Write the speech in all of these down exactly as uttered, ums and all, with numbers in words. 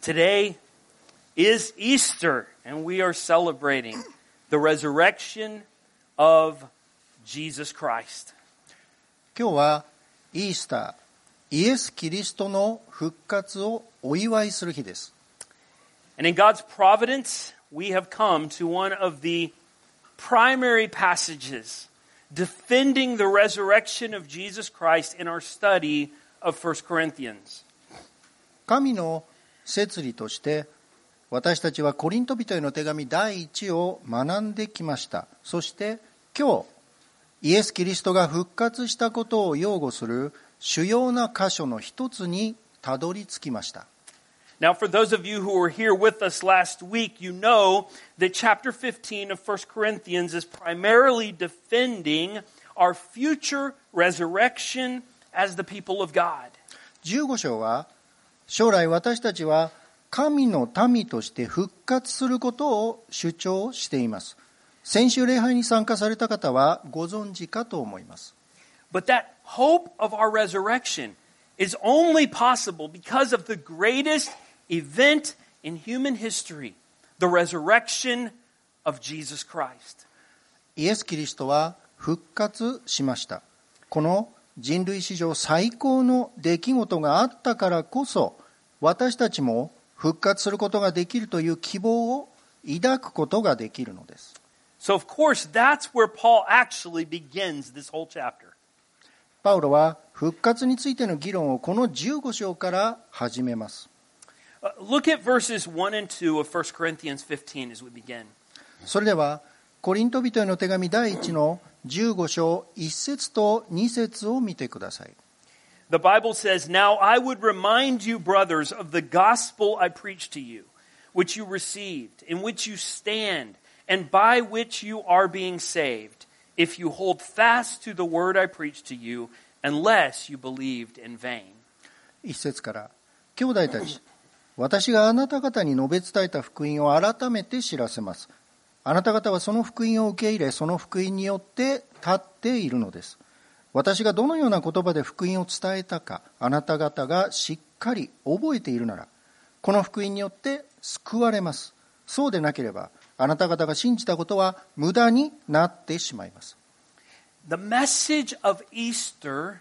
Today is Easter, and we are celebrating the resurrection of Jesus Christ. 今日はイースター、イエス・キリストの復活をお祝いする日です。 And in God's providence, we have come to one of the primary passages defending the resurrection of Jesus Christ in our study of First Corinthians. 神の摂理として私たちはコリント人への手紙第一を学んできました。そして今日イエス・キリストが復活したことを擁護する主要な箇所の一つにたどり着きました。 Now, for those of you who were here with us last week, you know that chapter fifteen of First Corinthians is primarily defending our future resurrection as the people of God. じゅうご章は将来私たちは神の民として復活することを主張しています。先週礼拝に参加された方はご存知かと思います。 But that hope of our resurrection is only possible because of the greatest event in human history, the resurrection of Jesus Christ. イエス・キリストは復活しました。この人類史上最高の出来事があったからこそ、私たちも復活することができるという希望を抱くことができるのです。 So of course, that's where Paul actually begins this whole chapter. パウロは復活についての議論をこのじゅうご章から始めます。 Look at verses one and two of First Corinthians fifteen as we begin. それではコリント人への手紙第一のじゅうご章いち節とに節を見てください。 The Bible says, "Now I would remind you, brothers, of the gospel I preached to you, which you received, in which you stand, and by which you are being saved, if you hold fast to the word I preached to you, unless you believed in vain." 一節から、兄弟たち、私があなた方に述べ伝えた福音を改めて知らせます。あなた方はその福音を受け入れ、その福音によって立っているのです。私がどのような言葉で福音を伝えたか、あなた方がしっかり覚えているなら、この福音によって救われます。そうでなければ、あなた方が信じたことは無駄になってしまいます。 The message of Easter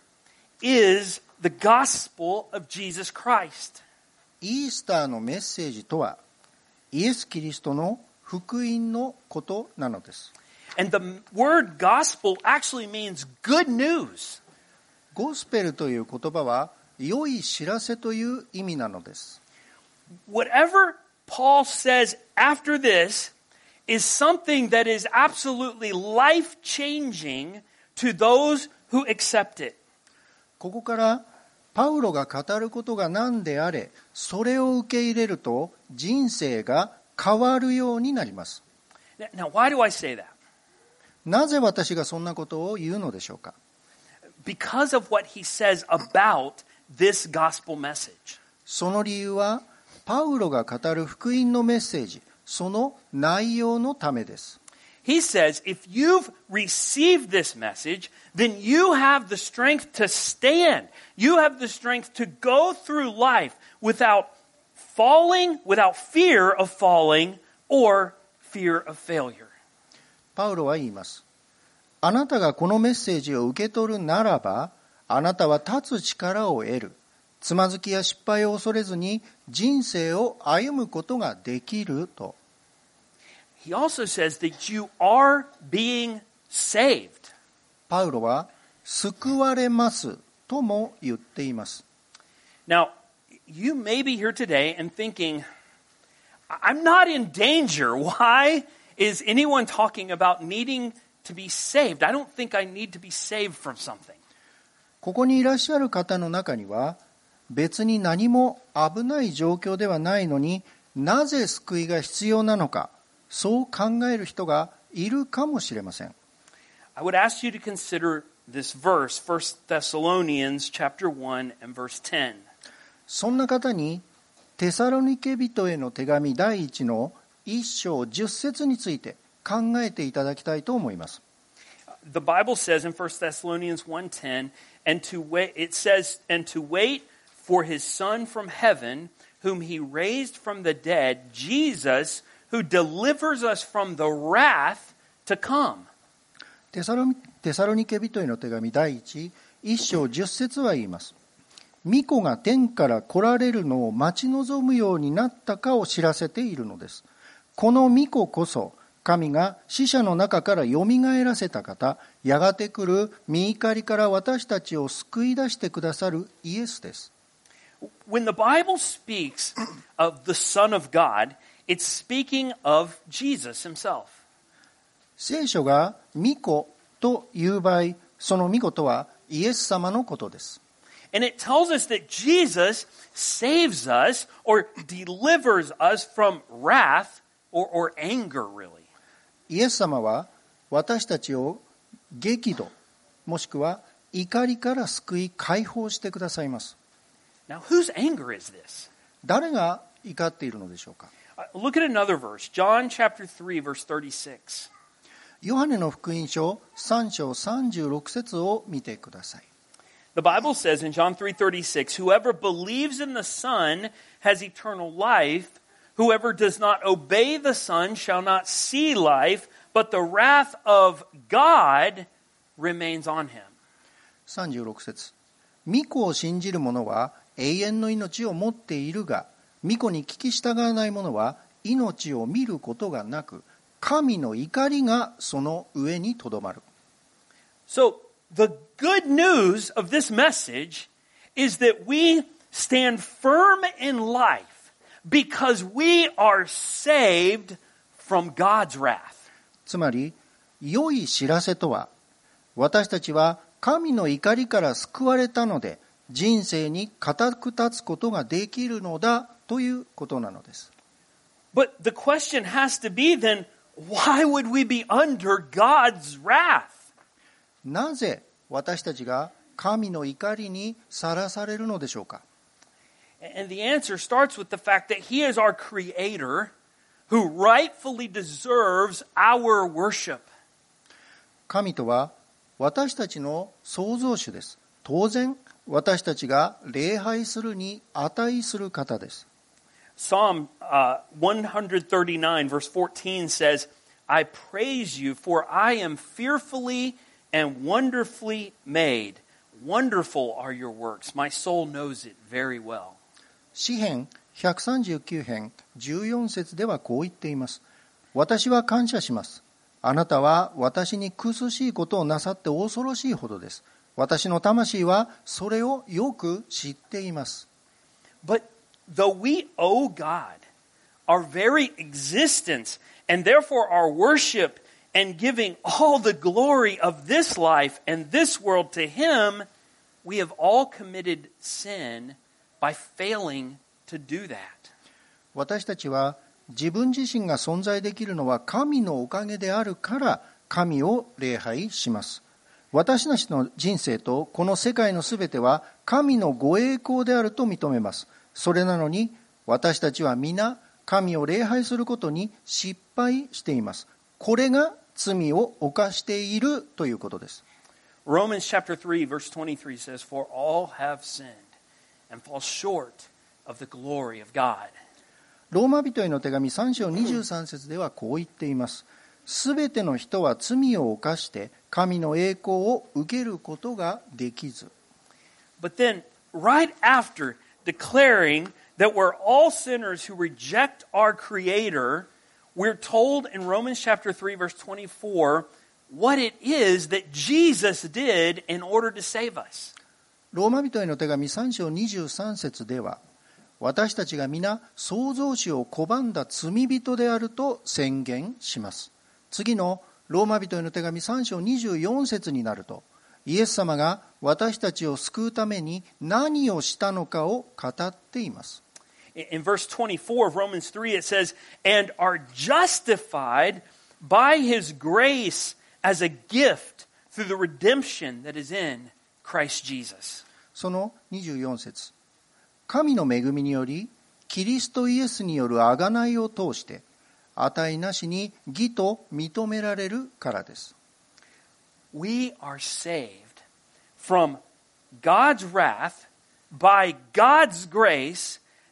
is the gospel of Jesus Christ. イースターのメッセージとは、イエス・キリストの福音のことなのです。 And the word gospel actually means good news. ゴスペルという言葉は良い知らせという意味なのです。 Whatever Paul says after this is something that is absolutely life-changing to those who accept it. ここからパウロが語ることが何であれ、それを受け入れると人生が変わるようになります。 Now, why do I say that? なぜ私がそんなことを言うのでしょうか。 Because of what he says about this gospel message. その理由は、パウロが語る福音のメッセージ、その内容のためです。 He says, if you've received this message, then you have the strength to stand. You have the strength to go through life without falling, without fear of falling or fear of failure. パウロは言います。あなたがこのメッセージを受け取るならば、あなたは立つ力を得る。つまずきや失敗を恐れずに人生を歩むことができると。 He also says that you are being saved. パウロは救われますとも言っています。 Now, you may be here today and thinking, I'm not in danger. Why is anyone talking about needing to be saved? I don't think I need to be saved from something. ここにいらっしゃる方の中には、別に何も危ない状況ではないのになぜ救いが必要なのか、そう考える人がいるかもしれません。 I would ask you to consider this verse, First Thessalonians chapter one and verse ten. そんな方にテサロニケ人への手紙第一の一章十節について考えていただきたいと思います。 The Bible says in First Thessalonians one ten, and to wait, it says, and to wait for his Son from heaven, whom he raised from the dead, Jesus, who delivers us from the wrath to come. テサロテサロニケ人への手紙第一、一章十節は言います。御子が天から来られるのを待ち望むようになったかを知らせているのです。この御子こそ、神が死者の中からよみがえらせた方、やがて来る御怒りから私たちを救い出してくださるイエスです。 When the Bible speaks of the Son of God, it's speaking of Jesus himself. 聖書が御子という場合、その御子とはイエス様のことです。 And it tells us that Jesus saves us or delivers us from wrath or, or anger, really. イエス様は私たちを激怒、もしくは怒りから救い解放してくださいます。 Now, whose anger is this? 誰が怒っているのでしょうか。 Look at another verse, John chapter three, verse thirty-six. ヨハネの福音書さん章さんじゅうろく節を見てください。 The Bible says in John three thirty-six, whoever believes in the Son has eternal life. Whoever does not obey the Son shall not see life, but the wrath of God remains on him. さんじゅうろく節。御子を信じる者は永遠の命を持っているが、御子に聞き従わない者は命を見ることがなく、神の怒りがその上にとどまる。 So, the good news of this message is that we stand firm in life because we are saved from God's wrath. つまり、良い知らせとは、私たちは神の怒りから救われたので、人生に固く立つことができるのだということなのです。 But the question has to be then, why would we be under God's wrath? なぜ私たちが神の怒りにさらされるのでしょうか。 And the answer starts with the fact that He is our Creator who rightfully deserves our worship. 神とは私たちの創造主です。当然、私たちが礼拝するに値する方です。 Psalm uh, one thirty-nine verse fourteen says, I praise you, for I am fearfully and wonderfully made. Wonderful are your works. My soul knows it very well. 詩編ひゃくさんじゅうきゅう編じゅうよん節ではこう言っています。私は感謝します。あなたは私に苦しいことをなさって恐ろしいほどです。私の魂はそれをよく知っています。 But though we owe God our very existence and therefore our worship and giving all the glory of this life and this world to Him, we have all committed sin by failing to do that. 私たちは自分自身が存在できるのは神のおかげであるから神を礼拝します。私たちの人生とこの世界のすべては神のご栄光であると認めます。それなのに私たちは皆神を礼拝することに失敗しています。これが罪を犯しているということです。 Romans chapter three verse twenty-three says, For all have sinned and fall short of the glory of God. ローマ人への手紙さん章にじゅうさん節ではこう言っています。すべての人は罪を犯して神の栄光を受けることができず。 But then, right after declaring that we're all sinners who reject our Creator, we're told in Romans chapter three verse twenty-four what it is that Jesus did in order to save us. ローマ人への手紙さん章にじゅうさん節では、私たちが皆創造主を拒んだ罪人であると宣言します。次のローマ人への手紙さん章にじゅうよん節になると、イエス様が私たちを救うために何をしたのかを語っています。 In verse twenty-four of Romans three it says, And are justified by His grace as a gift through the redemption that is in Christ Jesus. そのにじゅうよん節。神の恵みにより、キリストイエスによる贖いを通して、値なしに義と認められるからです。 We are saved from God's wrath by God's grace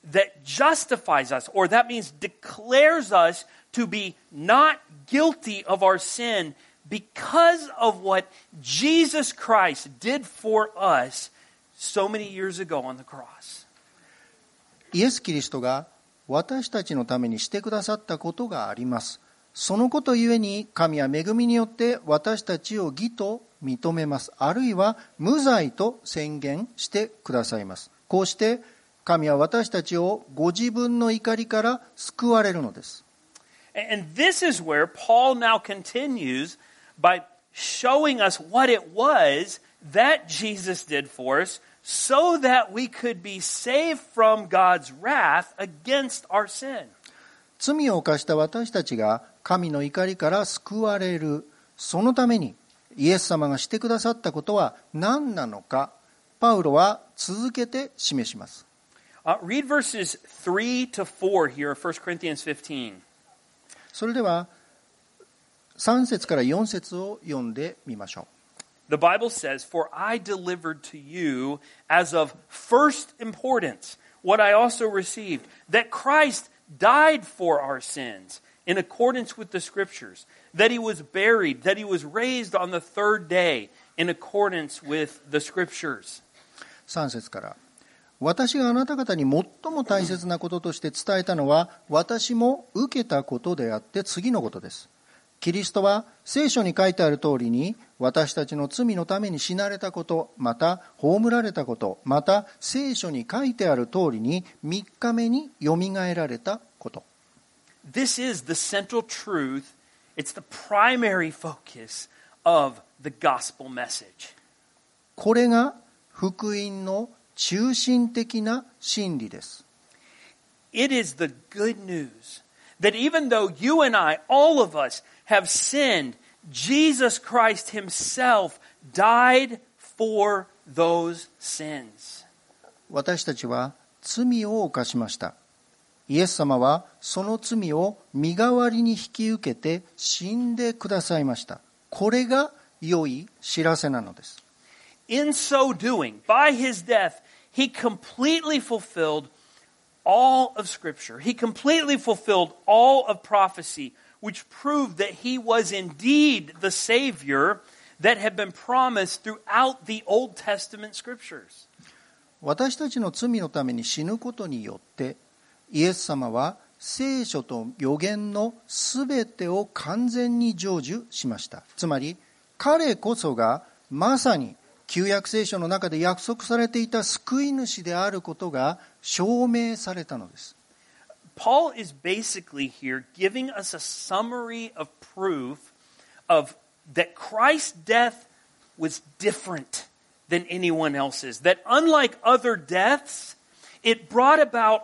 that justifies us, or that means declares us to be not guilty of our sin because of what Jesus Christ did for us so many years ago on the cross. イエス・キリストが私たちのためにしてくださったことがあります。そのことゆえに神は恵みによって私たちを義と認めます。あるいは無罪と宣言してくださいます。こうして神は私たちをご自分の怒りから救われるのです。 And this is where Paul now continues by showing us what it was that Jesus did for us so that we could be saved from God's wrath against our sin. 罪を犯した私たちが神の怒りから救われる、そのためにイエス様がしてくださったことは何なのか、パウロは続けて示します。 Uh, read verses three to four here of First Corinthians fifteen. それではさん節からよん節を読んでみましょう。 The Bible says, "For I delivered to you as of first importance what I also received, that Christ died for our sins in accordance with the Scriptures, that he was buried, that he was raised on the third day in accordance with the Scriptures." さん節から、私があなた方に最も大切なこととして伝えたのは、私も受けたことであって次のことです。キリストは聖書に書いてある通りに、私たちの罪のために死なれたこと、また葬られたこと、また聖書に書いてある通りにみっかめによみがえられたこと。 This is the central truth. It's the primary focus of the gospel message. これが福音の中心的な真理です。 It is the good news that even though you and I, all of us, have sinned, Jesus Christ himself died for those sins. 私たちは罪を犯しました。イエス様はその罪を身代わりに引き受けて死んでくださいました。これが良い知らせなのです。 In so doing, by his death, he completely fulfilled all of Scripture. He completely fulfilled all of prophecy, which proved that he was indeed the Savior that had been promised throughout the Old Testament Scriptures. 私たちの罪のために死ぬことによってイエス様は聖書と預言のすべてを完全に成就しました。つまり彼こそがまさに旧約聖書の中で約束されていた救い主であることが証明されたのです。 Paul is basically here giving us a summary of proof of that Christ's death was different than anyone else's. That unlike other deaths, it brought about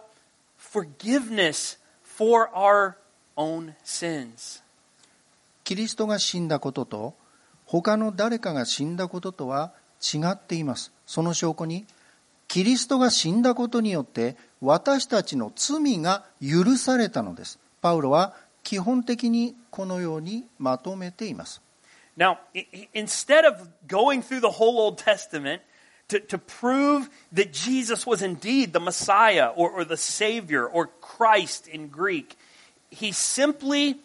forgiveness for our own sins. キリストが死んだことと他の誰かが死んだこととは違っています。その証拠にキリストが死んだことによって私たちの罪が許されたのです。パウロは基本的にこのようにまとめています。 Now, instead of going through the whole Old Testament to, to prove that Jesus was indeed the Messiah or, or the Savior or Christ in Greek, he simply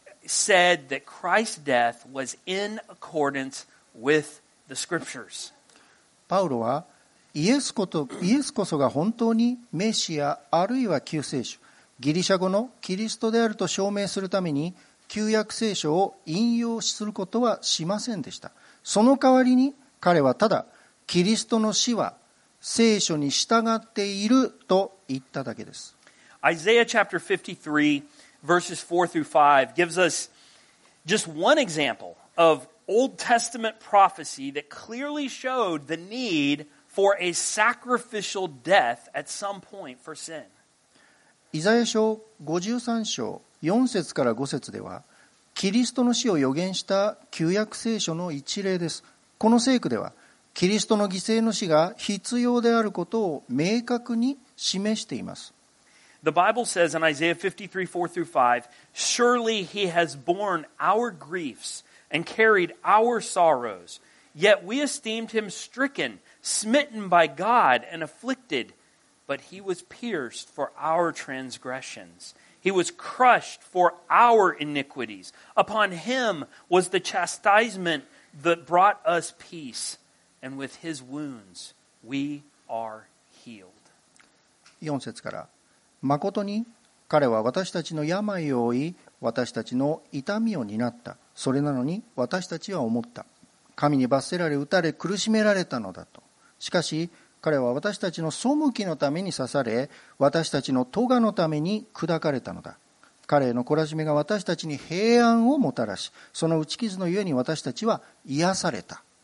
said that Christ's death was in accordance with the Scriptures. パウロはイエスこと、イエスこそが本当にメシアあるいは救世主、ギリシャ語のキリストであると証明するために旧約聖書を引用することはしませんでした。その代わりに彼はただキリストの死は聖書に従っていると言っただけです。 Isaiah chapter fifty-three verses four through five gives us just one example of Old Testament prophecy that clearly showed the need for a sacrificial death at some point for sin. イザヤ書ごじゅうさん章よん節からご節ではキリストの死を予言した旧約聖書の一例です。この聖句ではキリストの犠牲の死が必要であることを明確に示しています。 The Bible says in Isaiah fifty-three, four through five, "Surely he has borne our griefs and carried our sorrows, yet we esteemed him stricken, smitten by God and afflicted. but he was pierced for our transgressions. He was crushed for our iniquities. Upon him was the chastisement that brought us peace, and with his wounds we are healed. よん節から、誠に彼は私たちの病を負い、私たちの痛みを担った。それなのに私たちは思った。神に罰せられ、打たれ、苦しめられたのだと。しかし彼は私たちの背きのために刺され、私たちの咎のために砕かれたのだ。彼への懲らしめが私たちに平安をもたらし、その打ち傷のゆえに私たちは癒された。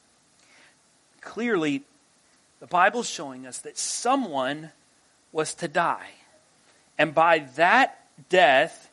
Clearly, the Bible is showing us that someone was to die. And by that death,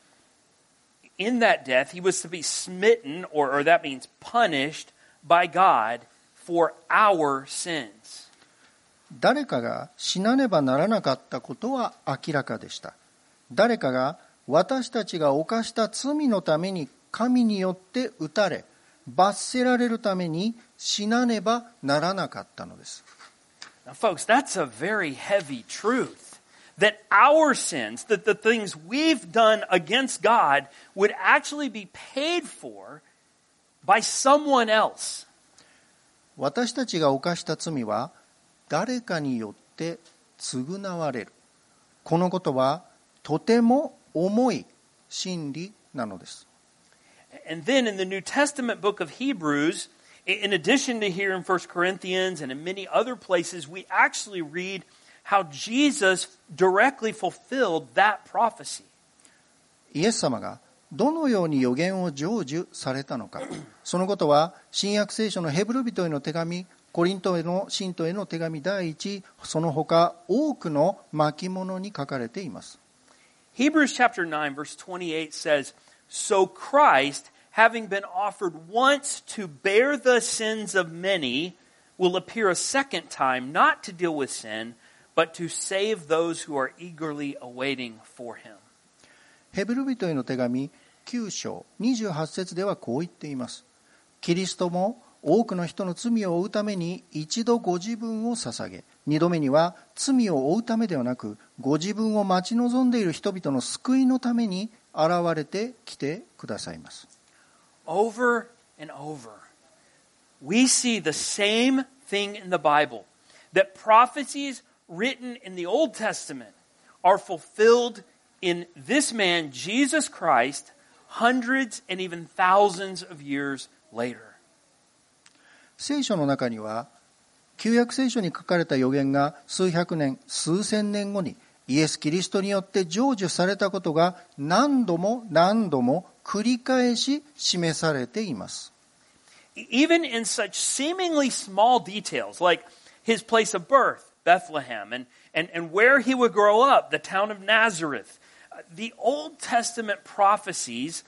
in that death, he was to be smitten, or, or that means punished, by God for our sins. 誰かが死なねばならなかったことは明らかでした。誰かが私たちが犯した罪のために神によって打たれ、罰せられるために死なねばならなかったのです。 Now, folks, that's a very heavy truth. That our sins, that the things we've done against God, would actually be paid for by someone else. 私たちが犯した罪は誰かによって償われる。このことはとても重い真理なのです。 And then in the New Testament book of Hebrews, in addition to here in First Corinthians and in many other places, we actually read how Jesus directly fulfilled that prophecy. イエス様がどのように預言を成就されたのか。そのことは新約聖書のヘブル人への手紙、コリントへの信徒への手紙第一、その他多くの巻物に書かれています。 Hebrews chapter nine verse twenty-eight says, So Christ, having been offered once to bear the sins of many, will appear a second time, not to deal with sin, but to save those who are eagerly awaiting for him. ヘブル人への手紙きゅう章にじゅうはち節ではこう言っています。キリストも多くの人の罪を負うために一度ご自分を捧げ、二度目には罪を負うためではなく、ご自分を待ち望んでいる人々の救いのために現れてきてくださいます。 Over and over, we see the same thing in the Bible, that prophecies written in the Old Testament are fulfilled in this man, Jesus Christ, hundreds and even thousands of years later. 聖書の中には旧約聖書に書かれた預言が数百年、数千年後にイエス・キリストによって成就されたことが何度も何度も繰り返し示されています。 Even in such seemingly small details like his place of birth, Bethlehem, and, and, and where he would grow up, the town of Nazareth, the Old Testament prophecies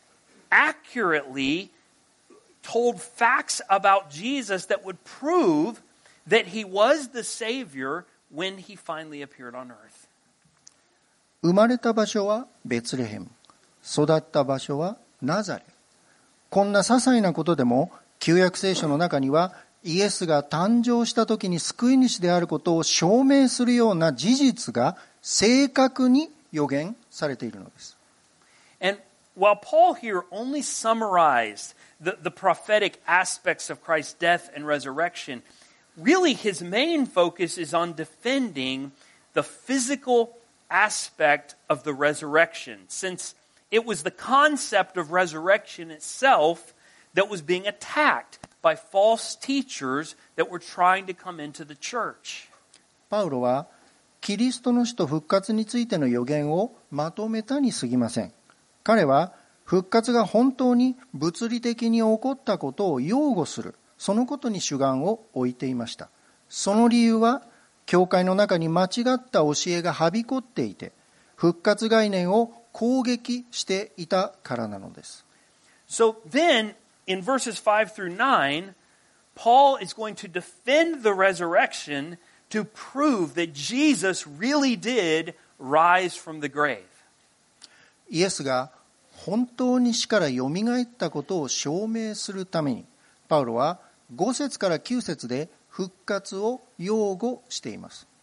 accurately told facts about Jesus that would prove that he was the Savior when he finally appeared on earth. 生まれた場所はベツレヘム、育った場所はナザレ。こんな些細なことでも旧約聖書の中にはイエスが誕生した時に救い主であることを証明するような事実が正確に予言されているのです。 And while Paul here only summarized the, the prophetic aspects of Christ's death and resurrection, really his main focus is on defending the physical aspect of the resurrection, since it was the concept of resurrection itself that was being attacked by false teachers that were trying to come into the church. パウロはキリストの死と復活についての予言をまとめたに過ぎません。彼は復活が本当に物理的に起こったことを擁護する、そのことに主眼を置いていました。その理由は教会の中に間違った教えがはびこっていて、復活概念を攻撃していたからなのです。 So then, in verses five through nine, Paul is going to defend the resurrection to prove that Jesus really did rise from the grave. イエスが本当に死からよみがえったことを証明するために、パウロはご節からきゅう節で復活を擁護しています。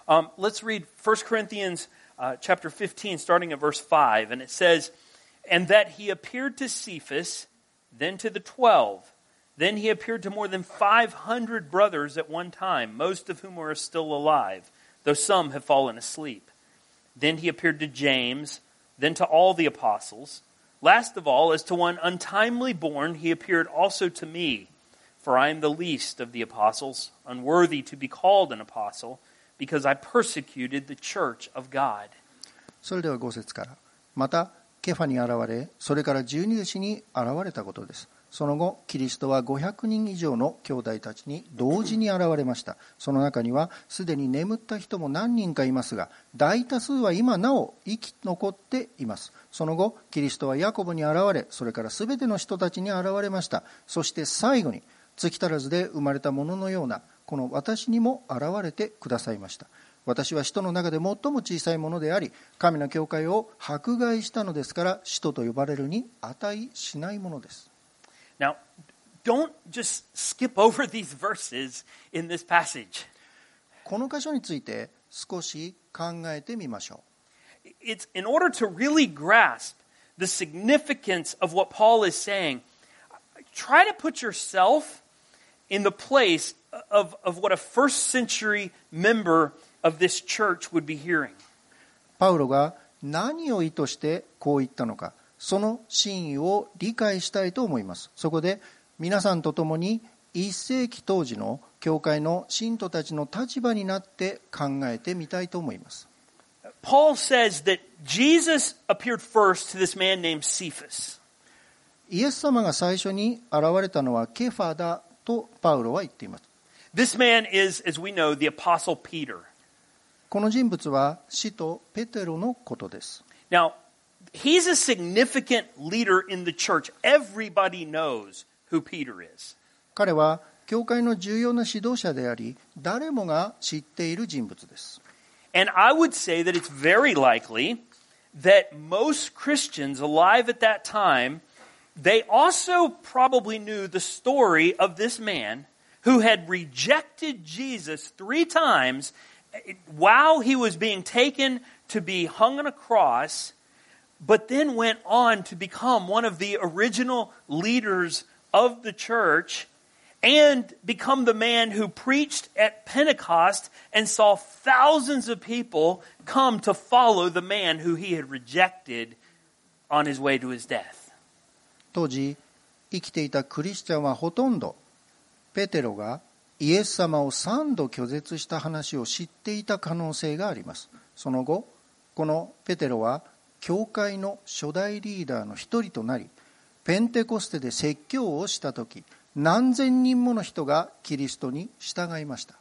Um, let's read First Corinthians uh, chapter fifteen, starting at verse five. And it says, "And that he appeared to Cephas, then to the twelve. Then he appeared to more than five hundred brothers at one time, most of whom are still alive, though some have fallen asleep. Then he appeared to James, then to all the apostles. Last of all, as to one untimely born, he appeared also to me. For I am the least of the apostles, unworthy to be called an apostle, because I persecuted the church of God." それではご節から。また、ケファに現れ、それから十二弟子に現れたことです。その後、キリストはごひゃくにん以上の兄弟たちに同時に現れました。その中には、すでに眠った人も何人かいますが、大多数は今なお生き残っています。その後、キリストはヤコブに現れ、それからすべての人たちに現れました。そして最後に、月足らずで生まれたもののような、この私にも現れてくださいました。私は使徒の中で最も小さいものであり、神の教会を迫害したのですから、使徒と呼ばれるに値しないものです。 Now, don't just skip over these verses in this passage. この箇所について少し考えてみましょう。 It's in order to really grasp the significance of what Paul is saying, try to put yourself in the place of, of what a first century member of this church would be hearing. パウロが何を意図してこう言ったのか、その真意を理解したいと思います。そこで皆さんと共にいっ世紀当時の教会の信徒たちの立場になって考えてみたいと思います。 Paul says that Jesus appeared first to this man named Cephas. イエス様が最初に現れたのはケファだとパウロは言っています。 This man is, as we know, the Apostle Peter. この人物は使徒ペテロのことです。 Now, he's a significant leader in the church. Everybody knows who Peter is. 彼は教会の重要な指導者であり、誰もが知っている人物です。 And I would say that it's very likely that most Christians alive at that time, they also probably knew the story of this man who had rejected Jesus three times while he was being taken to be hung on a cross, but then went on to become one of the original leaders of the church and become the man who preached at Pentecost and saw thousands of people come to follow the man who he had rejected on his way to his death. 当時生きていたクリスチャンはほとんどペテロがイエス様を三度拒絶した話を知っていた可能性があります。その後、このペテロは教会の初代リーダーの一人となり、ペンテコステで説教をしたとき、何千人もの人がキリストに従いました。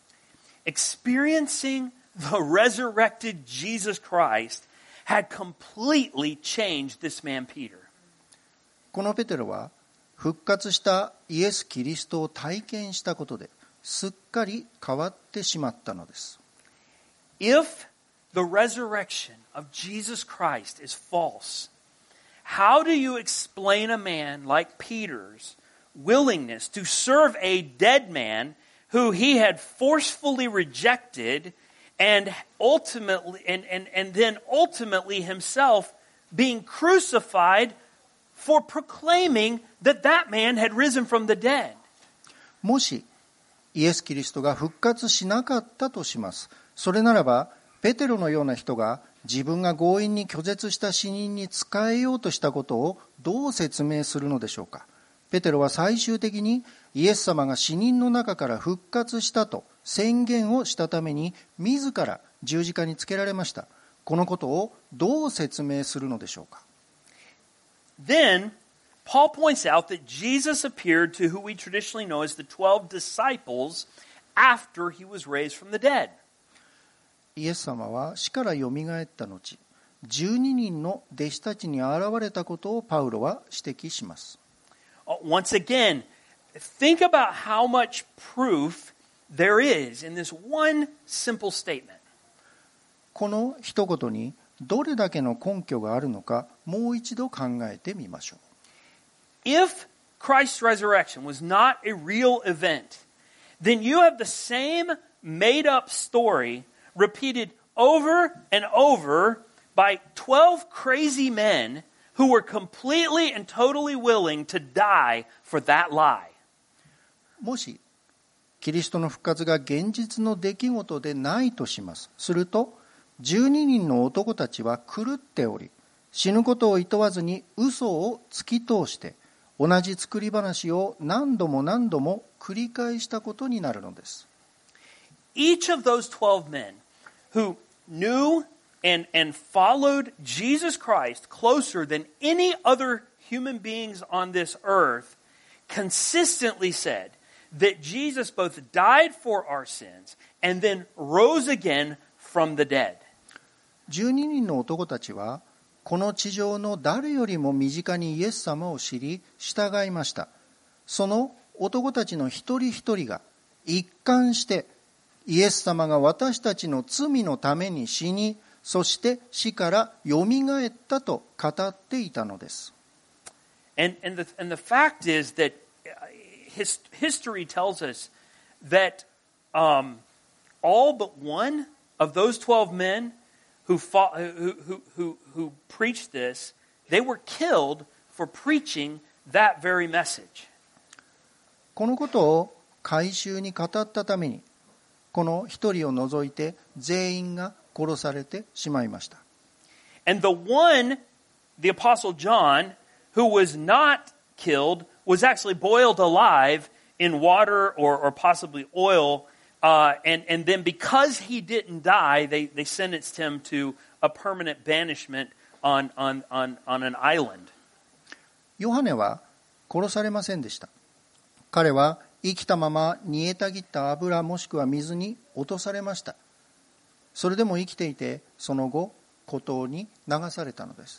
Experiencing the resurrected Jesus Christ had completely changed this man Peter. このペテロは復活したイエス・キリストを体験したことですっかり変わってしまったのです。 If the resurrection of Jesus Christ is false, how do you explain a man like Peter's willingness to serve a dead man who he had forcefully rejected and ultimately and, and, and then ultimately himself being crucified for proclaiming that that man had risen from the dead? もしイエス・キリストが復活しなかったとします。それならばペテロのような人が自分が強引に拒絶した死人に仕えようとしたことをどう説明するのでしょうか。ペテロは最終的にイエス様が死人の中から復活したと宣言をしたために自ら十字架につけられました。このことをどう説明するのでしょうか。 Then Paul points out that Jesus appeared to who we traditionally know as the twelve disciples after he was raised from the dead. イエス様は死からよみがえった後、じゅうににんの弟子たちに現れたことをパウロは指摘します。 Once again, think about how much proof there is in this one simple statement. この一言にどれだけの根拠があるのか、もう一度考えてみましょう。 If Christ's resurrection was not a real event, then you have the same made-up story repeated over and over by twelve crazy men who were completely and totally willing to die for that lie. もしキリストの復活が現実の出来事でないとします。するとじゅうににんの男たちは狂っており、死ぬことを厭わずに嘘を突き通して同じ作り話を何度も何度も繰り返したことになるのです。 Each of those twelve men who knew and, and followed Jesus Christ closer than any other human beings on this earth consistently said that Jesus both died for our sins and then rose again from the dead. じゅうににんの男たちはこの地上の誰よりも身近にイエス様を知り従いました。その男たちの一人一人が一貫してイエス様が私たちの罪のために死に、そして死からよみがえったと語っていたのです。 And, and, the, and the fact is that his, history tells us that um, all but one of those twelve men who, fought, who, who, who, who preached this, they were killed for preaching that very message. このことを改宗に語ったために、この一人を除いて全員が殺されてしまいました。 And the one, the Apostle John, who was not killed, was actually boiled alive in water or, or possibly oil. Uh, and, and then because he didn't die, they, they sentenced him to a permanent banishment on, on, on, on an island. ヨハネは殺されませんでした。彼は生きたまま煮えたぎった油もしくは水に落とされました。それでも生きていて、その後、孤島に流されたのです。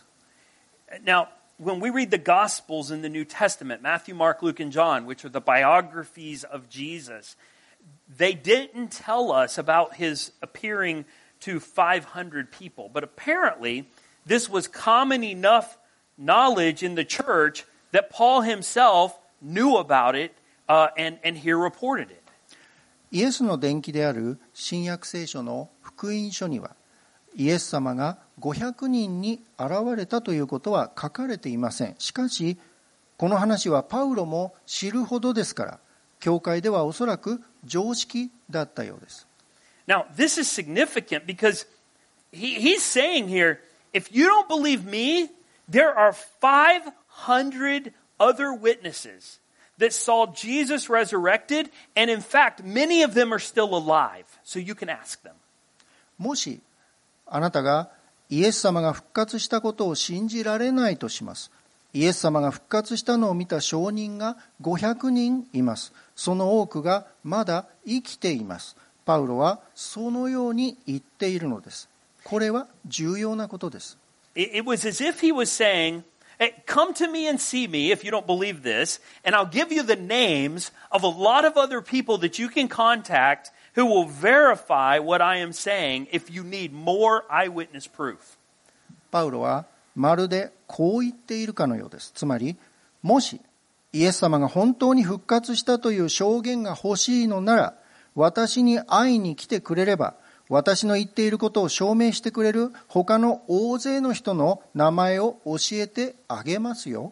Now, when we read the Gospels in the New Testament, Matthew, Mark, Luke, and John, which are the biographies of Jesus, they didn't tell us about his appearing to five hundred people. But apparently, this was common enough knowledge in the church that Paul himself knew about it uh, and, and here reported it. イエスの伝記である新約聖書の福音書には、イエス様がごひゃくにんに現れたということは書かれていません。しかし、この話はパウロも知るほどですから、教会ではおそらく常識だったようです。 Now, this is significant because he, he's saying here, if you don't believe me, there are five hundred other witnesses that saw Jesus resurrected, and in fact, many of them are still alive, so you can ask them. もし、あなたがイエス様が復活したことを信じられないとします。イエス様が復活したのを見た証人がごひゃくにんいます。その多くがまだ生きています。パウロはそのように言っているのです。これは重要なことです。 It, it was as if he was saying, hey, come to me and see me if you don't believe this, and I'll give you the names of a lot of other people that you can contact who will verify what I am saying if you need more eyewitness proof. パウロはまるでこう言っているかのようです。つまり、もしイエス様が本当に復活したという証言が欲しいのなら、私に会いに来てくれれば、私の言っていることを証明してくれる他の大勢の人の名前を教えてあげますよ。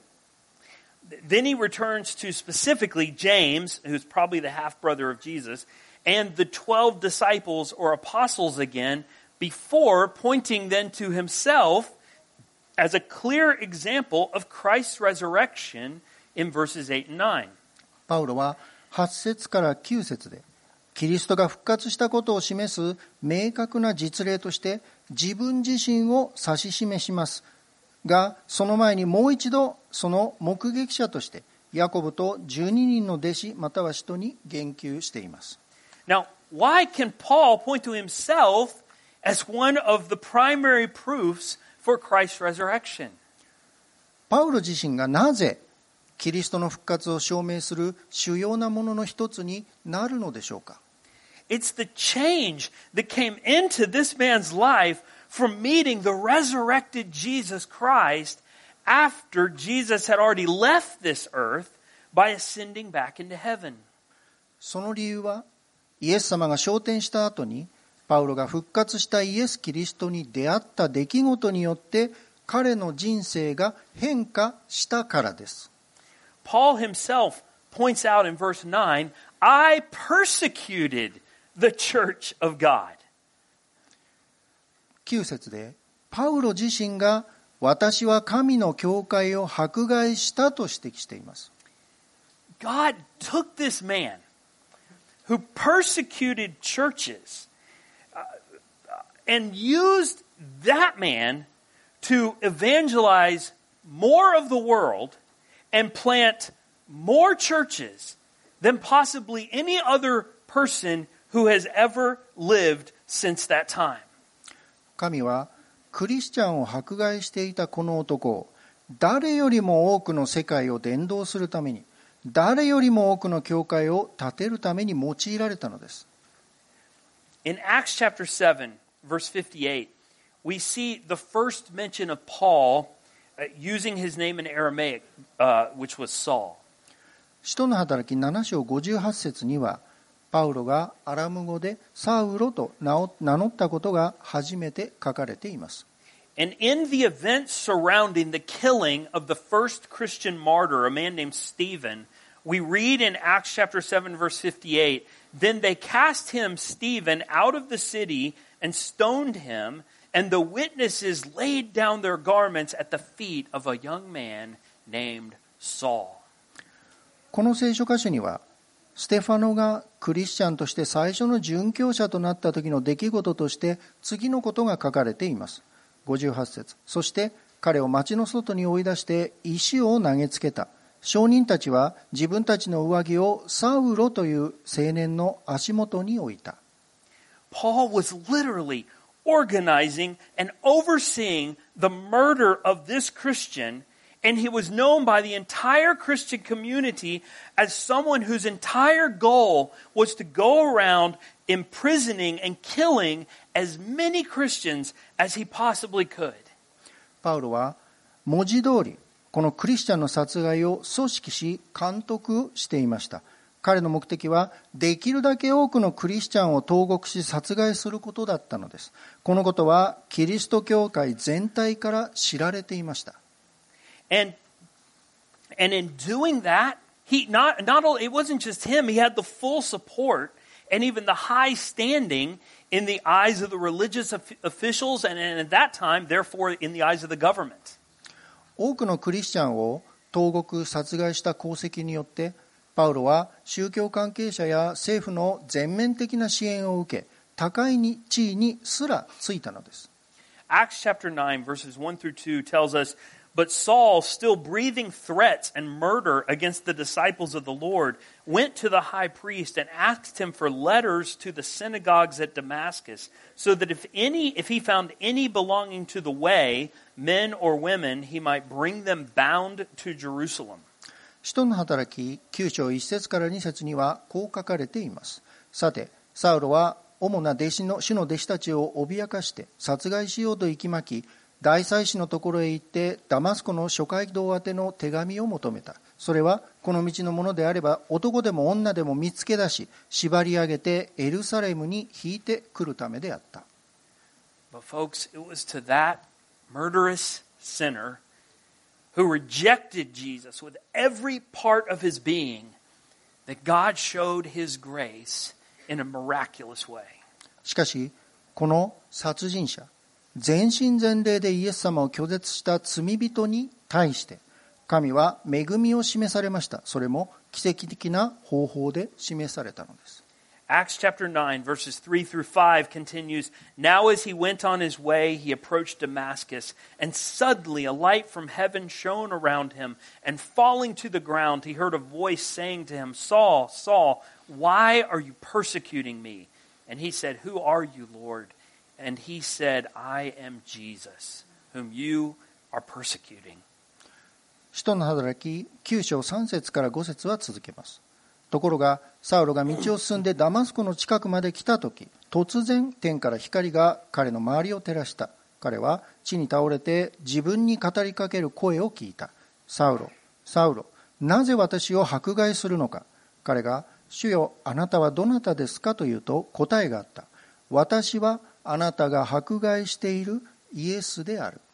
Then he returns to specifically James, who's probably the half-brother of Jesus, and the twelve disciples or apostles again, before pointing then to himself as a clear example of Christ's resurrection in verses eight and nine. パウロははち節からきゅう節で、キリストが復活したことを示す明確な実例として自分自身を指し示しますが、その前にもう一度その目撃者としてヤコブとじゅうににんの弟子または使徒に言及しています。 Now, why can Paul point to himself as one of the primary proofs for Christ's resurrection? パウロ自身がなぜキリストの復活を証明する主要なものの一つになるのでしょうか。 It's the change that came into this man's life from meeting the resurrected Jesus Christ after Jesus had already left this earth by ascending back into heaven. その理由は、イエス様が昇天した後に、 パウロが復活したイエス・キリストに出会った出来事によって彼の人生が変化したからです。 Paul himself points out in verse nine, I persecuted the church of God. きゅう節でパウロ自身が私は神の教会を迫害したと指摘しています。 God took this man who persecuted churches uh, and used that man to evangelize more of the world and plant more churches than possibly any other person who has ever lived since that time. 神はクリスチャンを迫害していたこの男を誰よりも多くの世界を伝道するために、誰よりも多くの教会を建てるために用いられたのです。 In Acts chapter seven, verse fifty-eight, we see the first mention of Paul uh, using his name in Aramaic, uh, which was Saul. 使徒の働きなな章ごじゅうはち節には、パウロがアラム語でサウロと名乗ったことが初めて書かれています。 And in the events surrounding the killing of the first Christian martyr, a man named Stephen, we read in Acts chapter seven, verse fifty-eight, then they cast him, Stephen, out of the city and stoned him, and the witnesses laid down their garments at the feet of a young man named Saul. この聖書箇所には、ステファノがクリスチャンとして最初の殉教者となった時の出来事として次のことが書かれています。ごじゅうはち節、そして彼を町の外に追い出して石を投げつけた。証人たちは自分たちの上着をサウロという青年の足元に置いた。 Paul was literally organizing and overseeing the murder of this Christian, and he was known by the entire Christian community as someone whose entire goal was to go around imprisoning and killing as many Christians as he possibly could. パウロは文字通りこのクリスチャンの殺害を組織し監督していました。彼の目的はできるだけ多くのクリスチャンを投獄し殺害することだったのです。このことはキリスト教会全体から知られていました。 And, and in doing that, he not, not only, it wasn't just him, he had the full support and even the high standing in the eyes of the religious officials and, and at that time, therefore, in the eyes of the government. 多くのクリスチャンを投獄殺害した功績によってパウロは宗教関係者や政府の全面的な支援を受け高い地位にすらついたのです。 Acts chapter nine verses one through two tells us, But Saul, still breathing threats and murder against the disciples of the Lord, went to the high priest and asked him for letters to the synagogues at Damascus, so that if any, if he found any belonging to the way, men or women, he might bring them bound to Jerusalem. 使徒の働ききゅう章いち節からに節にはこう書かれています。さて、サウロは主な弟子の主の弟子たちを脅かして殺害しようと息巻き、大祭司のところへ行ってダマスコの諸街道宛ての手紙を求めた。それはこの道のものであれば男でも女でも見つけ出し縛り上げてエルサレムに引いてくるためであった。 But folks, it was to that murderous sinner who rejected Jesus with every part of his being that God showed his grace in a miraculous way. しかしこの殺人者全身全霊でイエス様を拒絶した罪人に対して神は恵みを示されました。それも奇跡的な方法で示されたのです。 Acts chapter nine verses three through five continues, Now as he went on his way, he approached Damascus, and suddenly a light from heaven shone around him, and falling to the ground, he heard a voice saying to him, Saul, Saul, why are you persecuting me? And he said, Who are you, Lord? And he said, I am Jesus, whom you are persecuting. 使徒の働ききゅう章さん節からご節は続けます。ところがサウロが道を進んでダマスコの近くまで来たとき、突然天から光が彼の周りを照らした。彼は地に倒れて自分に語りかける声を聞いた。サウロ、サウロ、なぜ私を迫害するのか。彼が、主よ、あなたはどなたですかと言うと答えがあった。 私はあなたが迫害しているイエスである。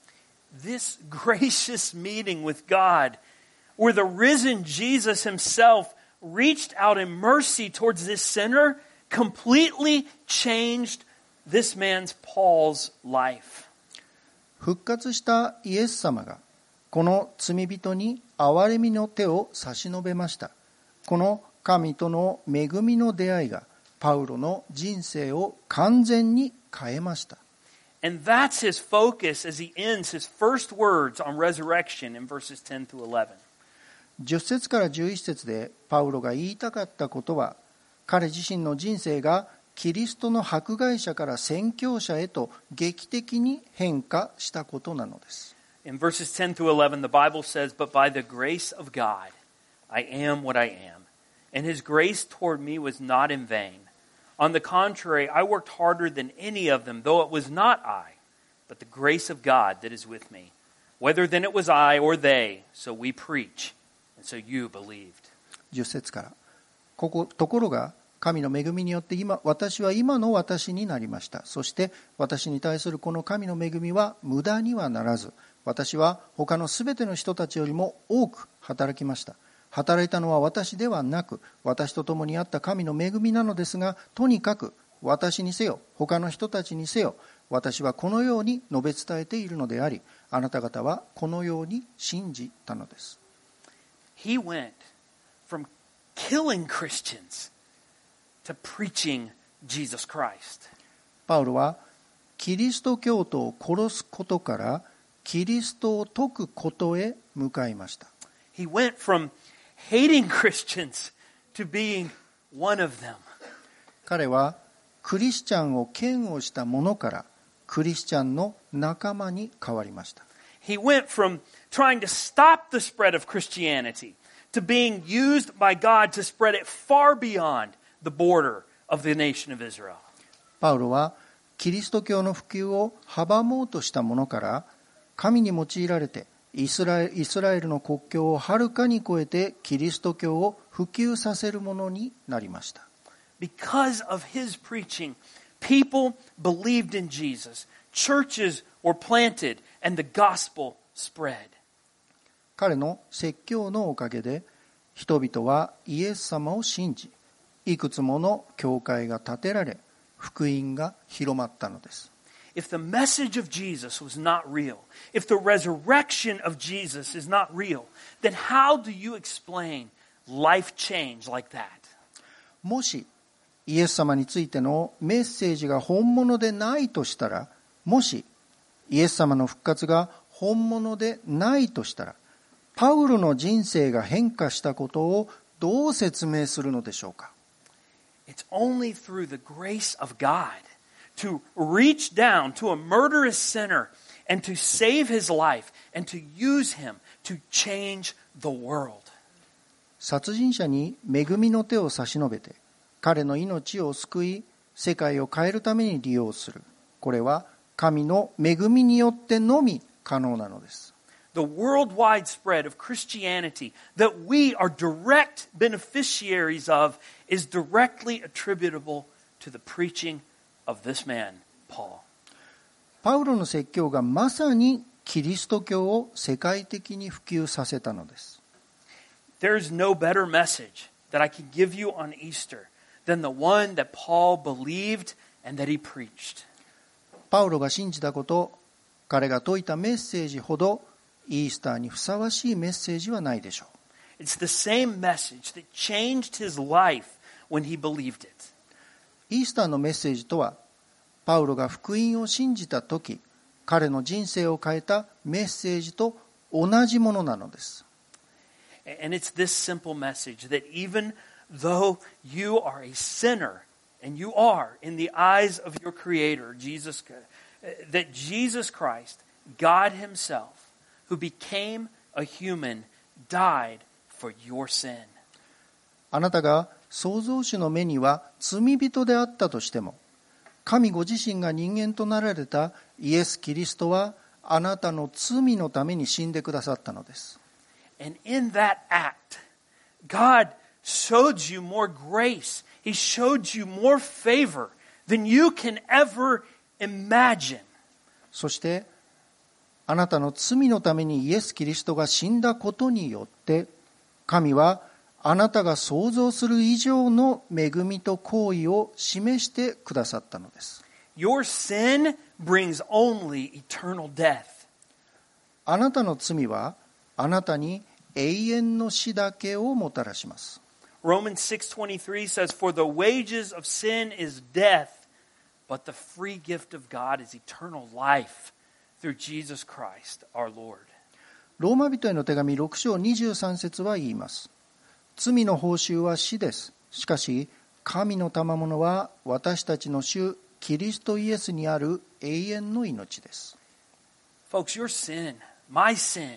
This gracious meeting with God, where the risen Jesus himself reached out in mercy towards this sinner, completely changed this man's Paul's life. 復活したイエス様がこの罪人に憐れみの手を差し伸べました。この神との恵みの出会いがパウロの人生を完全に変えました。 And that's his focus as he ends his first words on resurrection in verses ten through eleven. じゅっ節からじゅういち節でパウロが言いたかったことは、彼自身の人生がキリストの迫害者から宣教者へと劇的に変化したことなのです。 In verses ten through eleven, the Bible says, "But by the grace of God, I am what I am, and his grace toward me was not in vain. On the contrary, I worked harder than any of them, though it was not I, but the grace of God that is with me. Whether then it was I or they, so we preach, and so you believed." じゅっ節からここところが神の恵みによって今私は今の私になりました。そして私に対するこの神の恵みは無駄にはならず、私は他のすべての人たちよりも多く働きました。働いたのは私ではなく、私と共にあった神の恵みなのですが、とにかく私にせよ、他の人たちにせよ、私はこのように述べ伝えているのであり、あなた方はこのように信じたのです。 He went from killing Christians to preaching Jesus Christ. パウロはキリスト教徒を殺すことからキリストを説くことへ向かいました。 He went from hating Christians to being one of them. 彼はクリスチャンを嫌悪したものからクリスチャンの仲間に変わりました。 He went from trying to stop the spread of Christianity to being used by God to spread it far beyond the border of the nation of Israel. パウロはキリスト教の普及を阻もうとしたものから神に用いられてイスラエル、イスラエルの国境をはるかに越えてキリスト教を普及させるものになりました。 Because of his preaching, people believed in Jesus. Churches were planted and the gospel spread. 彼の説教のおかげで人々はイエス様を信じ、いくつもの教会が建てられ、福音が広まったのです。 If the message of Jesus was not real, if the resurrection of Jesus is not real, then how do you explain life change like that? もしイエス様についてのメッセージが本物でないとしたら、もしイエス様の復活が本物でないとしたら、パウロの人生が変化したことをどう説明するのでしょうか。 It's only through the grace of God to reach down to a murderous sinner and to save his life and to use him to change the world. 殺人者に恵みの手を差し伸べて、彼の命を救い、世界を変えるために利用する。これは神の恵みによってのみ可能なのです。 The worldwide spread of Christianity that we are direct beneficiaries of is directly attributable to the preaching of this man, Paul. パウロの説教がまさにキリスト教を世界的に普及させたのです。 There is no better message that I can give you on Easter than the one that Paul believed and that he preached. パウロが信じたこと、彼が説いたメッセージほどイースターにふさわしいメッセージはないでしょう。 It's the same message that changed his life when he believed it. イースターのメッセージとは、パウロが福音を信じたとき、彼の人生を変えたメッセージと同じものなのです。 And it's this simple message that even though you are a sinner, and you are in the eyes of your Creator, Jesus, that Jesus Christ, God Himself, who became a human, died for your sin. あなたが創造主の目には罪人であったとしても、神ご自身が人間となられたイエス・キリストはあなたの罪のために死んでくださったのです。 And in that act, God showed you more grace. He showed you more favor than you can ever imagine. そしてあなたの罪のためにイエス・キリストが死んだことによって神はあなたが想像する以上の恵みと行為を示してくださったのです。 Your sin brings only eternal death. あなたの罪はあなたに永遠の死だけをもたらします。 Romans six twenty-three says, For the wages of sin is death, but the free gift of God is eternal life through Jesus Christ our Lord. ローマ人への手紙ろく章にじゅうさん節は言います。罪の報酬は死です。しかし神の賜物は私たちの主キリストイエスにある永遠の命です。 Folks, your sin, my sin,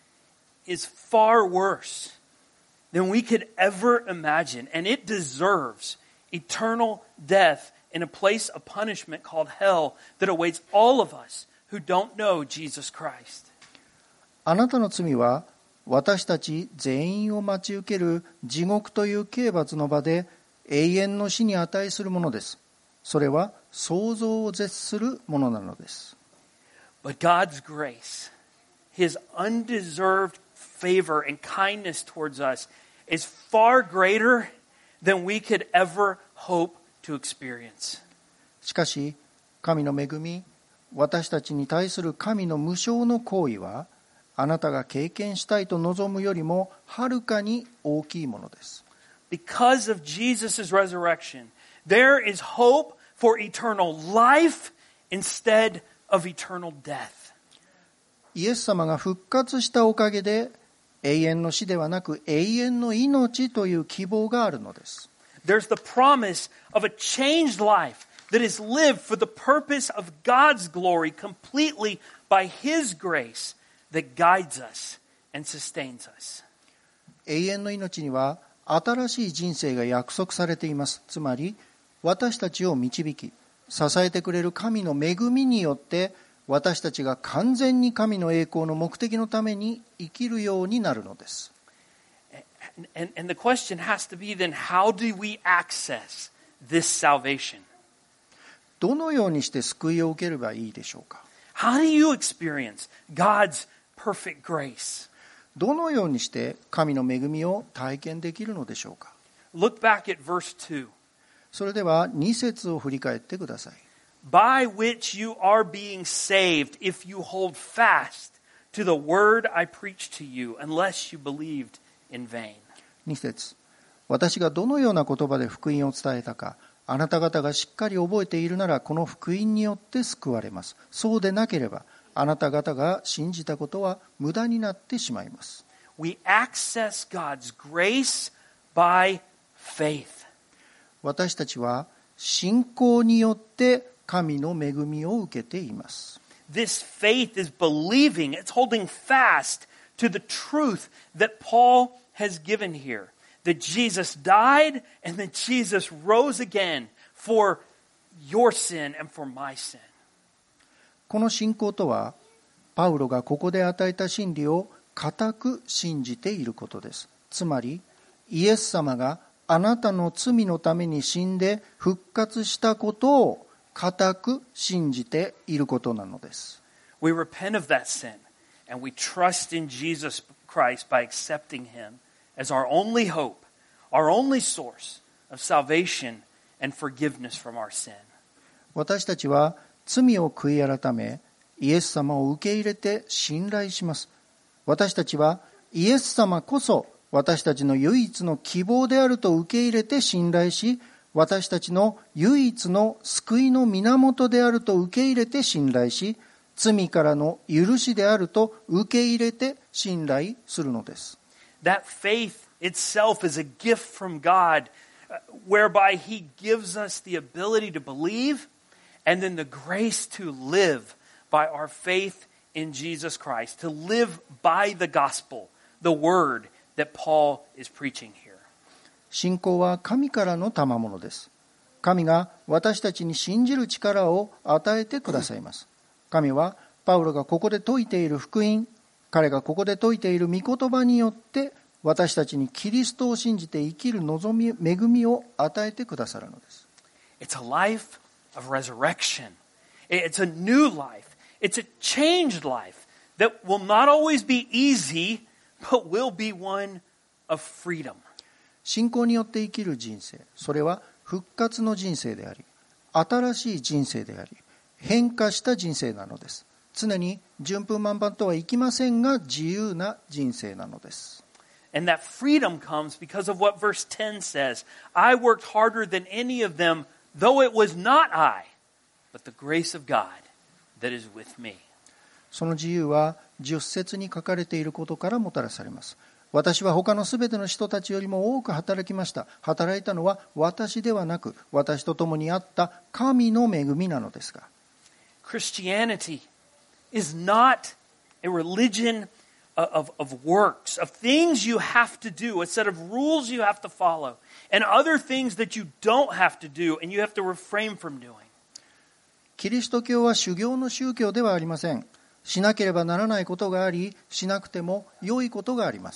is far worse than we could ever imagine, and it deserves eternal death in a place of punishment called hell that awaits all of us who don't know Jesus Christ. あなたの罪は私たち全員を待ち受ける地獄という刑罰の場で永遠の死に値するものです。それは想像を絶するものなのです。 But God's grace, His undeserved favor and kindness towards us is far greater than we could ever hope to experience. しかし神の恵み、私たちに対する神の無償の行為はあなたが経験したいと望むよりもはるかに大きいものです。 Because of Jesus' resurrection, there is hope for eternal life instead of eternal death. イエス様が復活したおかげで永遠の死ではなく永遠の命という希望があるのです。 There's the promise of a changed life that is lived for the purpose of God's glory completely by His grace that guides us and sustains us. 永遠の命には新しい人生が約束されています。つまり私たちを導き支えてくれる神の恵みによって私たちが完全に神の栄光の目的のために生きるようになるのです。 And, and the question has to be then, how do we access this salvation? どのようにして救いを受ければいいでしょうか。 How do you experience God's perfect grace? どのようにして神の恵みを体験できるのでしょうか。 Look back at verse two. それではに節を振り返ってください。 By which you are being saved if you hold fast to the word I preached to you, unless you believed in vain. に節、私がどのような言葉で福音を伝えたか、あなた方がしっかり覚えているなら、この福音によって救われます。そうでなければ、あなた方が信じたことは無駄になってしまいます。 We access God's grace by faith. 私たちは信仰によって神の恵みを受けています。 This faith is believing, it's holding fast to the truth that Paul has given here. That Jesus died and that Jesus rose again for your sin and for my sin. この信仰とは、パウロがここで与えた真理を固く信じていることです。つまり、イエス様があなたの罪のために死んで復活したことを固く信じていることなのです。 We repent of that sin and we trust in Jesus Christ by accepting Him as our only hope, our only source of salvation and forgiveness from our sin. 私たちは罪を悔い改め、イエス様を受け入れて信頼します。私たちはイエス様こそ私たちの唯一の希望であると受け入れて信頼し、私たちの唯一の救いの源であると受け入れて信頼し、罪からの許しであると受け入れて信頼するのです。 That faith itself is a gift from God, whereby He gives us the ability to believe and then the grace to live by our faith in Jesus Christ, to live by the gospel, the word that Paul is preaching here. 信仰は神からの賜物です。神が私たちに信じる力を与えてくださいます。神はパウロがここで説いている福音、彼がここで説いている御言葉によって私たちにキリストを信じて生きる望み、恵みを与えてくださるのです。 It's a life of resurrection. It's a new life. It's a changed life that will not always be easy, but will be one of freedom. 信仰によって生きる人生、それは復活の人生であり、新しい人生であり、変化した人生なのです。常に順風満帆とはいきませんが、自由な人生なのです。 And that freedom comes because of what verse ten says. I worked harder than any of them, though it was not I, but the grace of God that is with me. その自由はじゅっ節に書かれていることからもたらされます。私は他のすべての人たちよりも多く働きました。働いたのは私ではなく、私と共にあった神の恵みなのですが。 Christianity is not a religion of, of works, of things you have to do, a set of rules you have to follow, and other things that you don't have to do and you have to refrain from doing. キリスト教は修行の宗教ではありません。しなければならないことがあり、しなくても良いことがあります。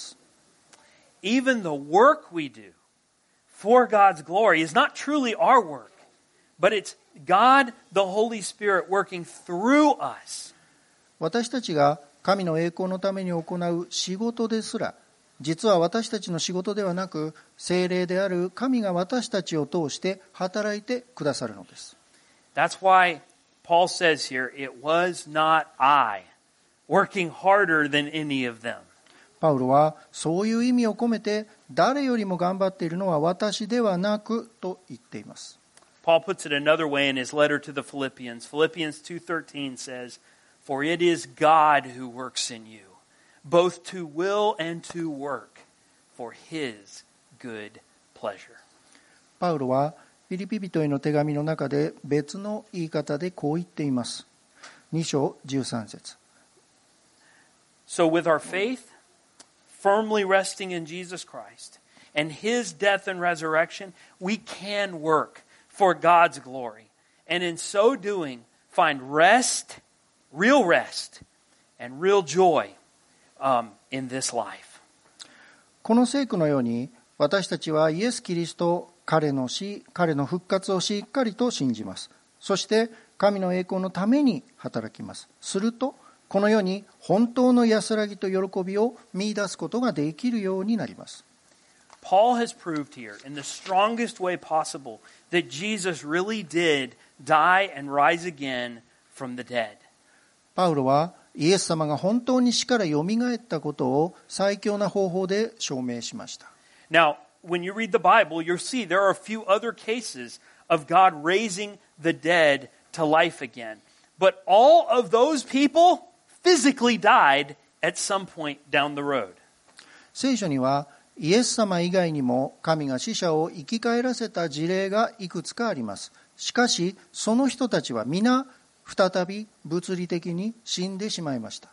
Even the work we do for God's glory is not truly our work, but it's God, the Holy Spirit, working through us. 私たちが神の栄光のために行う仕事ですら、実は私たちの仕事ではなく、聖霊である神が私たちを通して働いてくださるのです。 That's why Paul says here, it was not I, working harder than any of them. パウロはそういう意味を込めて、誰よりも頑張っているのは私ではなくと言っています。 Paul puts it another way in his letter to the Philippians. Philippians two thirteen says, For it is God who works in you, both to will and to work for His good pleasure. パウロはフィリピ人への手紙の中で別の言い方でこう言っています。に章じゅうさん節。 So with our faith firmly resting in Jesus Christ and His death and resurrection, we can work for God's glory. And in so doing, find rest, real rest, and real joy um, in this life. この聖句のように、私たちはイエス・キリスト、彼の死、彼の復活をしっかりと信じます。そして神の栄光のために働きます。すると、この世に本当の安らぎと喜びを見出すことができるようになります。 Paul has proved here in the strongest way possible that Jesus really did die and rise again from the dead. パウロはイエス様が本当に死からよみがえったことを最強な方法で証明しました。 Now, when you read the Bible, you'll see there are a few other cases of God raising the dead to life again. But all of those people physically died at some point down the road. 聖書にはイエス様以外にも神が死者を生き返らせた事例がいくつかあります。しかし、その人たちは皆再び物理的に死んでしまいました。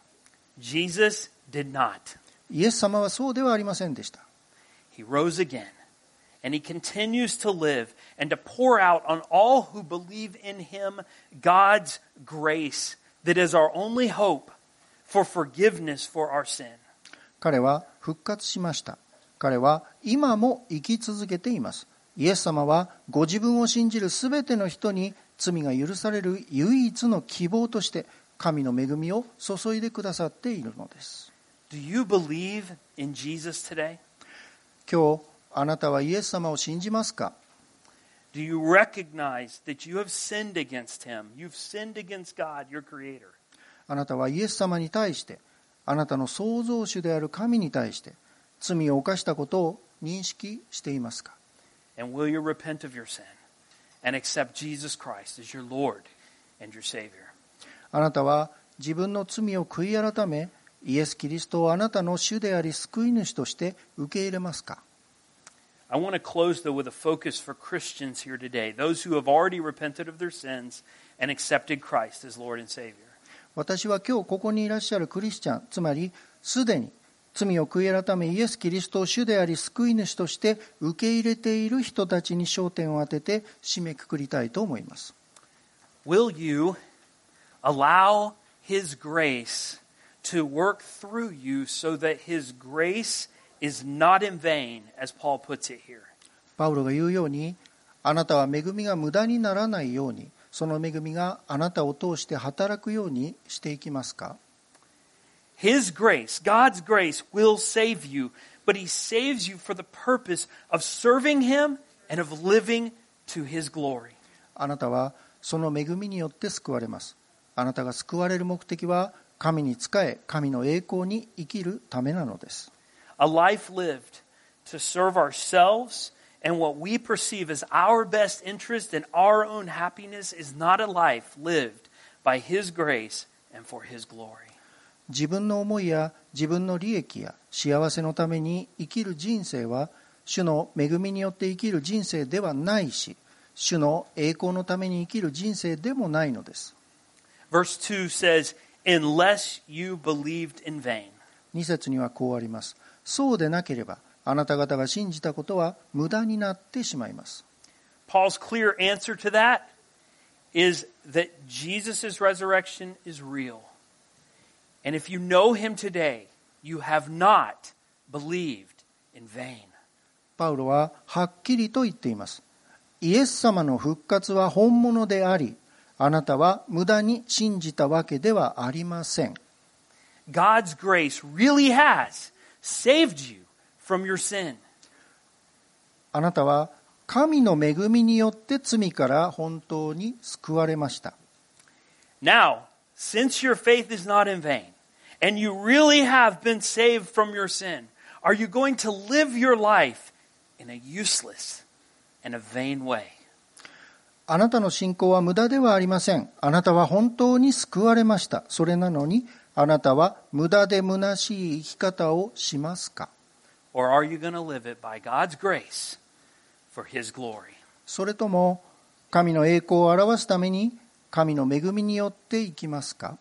Jesus did not. イエス様はそうではありませんでした。 He rose again, and He continues to live and to pour out on all who believe in Him God's grace that is our only hope for forgiveness for our sin. 彼は復活しました。彼は今も生き続けています。イエス様はご自分を信じるすべての人に罪が許される唯一の希望として神の恵みを注いでくださっているのです。 Do you believe in Jesus today? 今日あなたはイエス様を信じますか？ Do you recognize that you have sinned against Him? You've sinned against God, your Creator. あなたはイエス様に対して、あなたの創造主である神に対して罪を犯したことを認識していますか？ And will you repent of your sin and accept Jesus Christ as your Lord and your Savior? あなたは自分の罪を悔い改め、イエス・キリストをあなたの主であり救い主として受け入れますか？ I want to close though with a focus for Christians here today, those who have already repented of their sins and accepted Christ as Lord and Savior. 私は今日ここにいらっしゃるクリスチャン、つまりすでに罪を悔い改めイエス・キリストを主であり救い主として受け入れている人たちに焦点を当てて締めくくりたいと思います。 Will you allow His grace to work through you so that His grace is not in vain, as Paul puts it here? パウロが言うように、あなたは恵みが無駄にならないように、 その恵みがあなたを通して働くようにしていきますか？ His grace, God's grace, will save you, but He saves you for the purpose of serving Him and of living to His glory. あなたはその恵みによって救われます。あなたが救われる目的は神に仕え、神の栄光に生きるためなのです。 A life lived to serve ourselves and what we perceive as our best interest and our own happiness is not a life lived by His grace and for His glory. 自分の思いや自分の利益や幸せのために生きる人生は主の恵みによって生きる人生ではないし、主の栄光のために生きる人生でもないのです。 Verse two says, unless you believed in vain. に節にはこうあります。そうでなければあなた方が信じたことは無駄になってしまいます。 Paul's clear answer to that is that Jesus' resurrection is real. And if you know Him today, you have not believed in vain. パウロははっきりと言っています。イエス様の復活は本物であり、あなたは無駄に信じたわけではありません。 God's grace really has saved you from your sin. あなたは神の恵みによって罪から本当に救われました。 Now, since your faith is not in vain, and you really have been saved from your sin, are you going to live your life in a useless and a vain way? あなたの信仰は無駄ではありません。あなたは本当に救われました。それなのに、あなたは無駄で虚しい生き方をしますか？ Or are you going to live it by God's grace for His glory? それとも、神の栄光を表すために、神の恵みによって生きますか？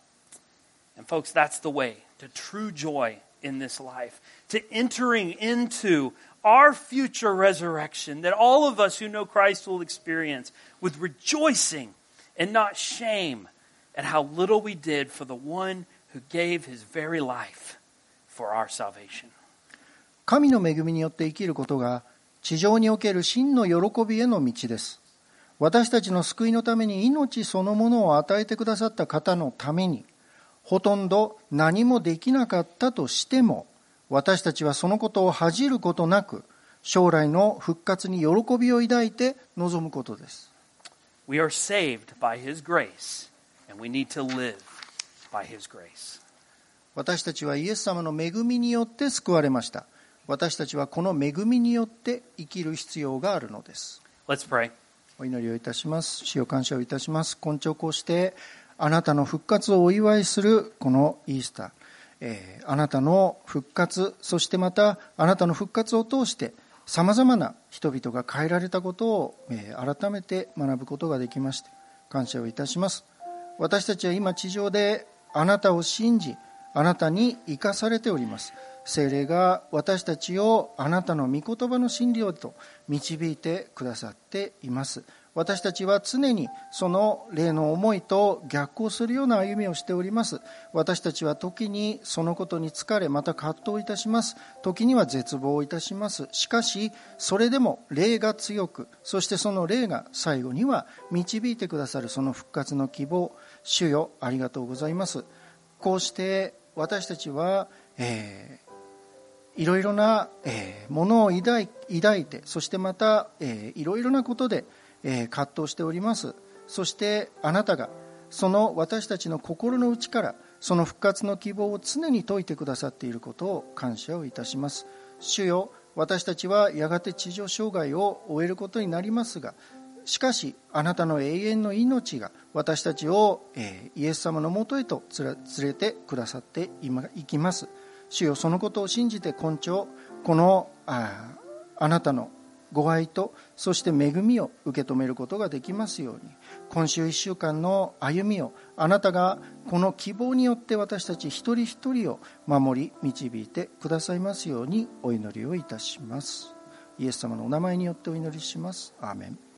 And folks, that's the way to true joy in this life, to entering into our future resurrection that all of us who know Christ will experience with rejoicing and not shame at how little we did for the one who gave His very life for our salvation. 神の恵みによって生きることが地上における真の喜びへの道です。私たちの救いのために命そのものを与えてくださった方のために、ほとんど何もできなかったとしても、私たちはそのことを恥じることなく、将来の復活に喜びを抱いて臨むことです。 We are saved by His grace, and we need to live by His grace. 私たちはイエス様の恵みによって救われました。私たちはこの恵みによって生きる必要があるのです。 Let's pray. お祈りをいたします。主よ、感謝をいたします。今朝こうしてあなたの復活をお祝いするこのイースター、えー、あなたの復活、そしてまたあなたの復活を通してさまざまな人々が変えられたことを、えー、改めて学ぶことができまして感謝をいたします。私たちは今地上であなたを信じ、あなたに生かされております。聖霊が私たちをあなたの御言葉の真理をと導いてくださっています。私たちは常にその霊の思いと逆行するような歩みをしております。私たちは時にそのことに疲れ、また葛藤いたします。時には絶望いたします。しかしそれでも霊が強く、そしてその霊が最後には導いてくださるその復活の希望、主よ、ありがとうございます。こうして私たちは、えーいろいろな、えー、ものを抱い、抱いて、そしてまた、えー、いろいろなことで、えー、葛藤しております。そしてあなたがその私たちの心の内からその復活の希望を常に説いてくださっていることを感謝をいたします。主よ、私たちはやがて地上生涯を終えることになりますが、しかしあなたの永遠の命が私たちを、えー、イエス様のもとへと連れてくださっていきます。主よ、そのことを信じて今朝この あ, あなたのご愛とそして恵みを受け止めることができますように、今週いっしゅうかんの歩みをあなたがこの希望によって私たち一人一人を守り導いてくださいますようにお祈りをいたします。イエス様のお名前によってお祈りします。アーメン。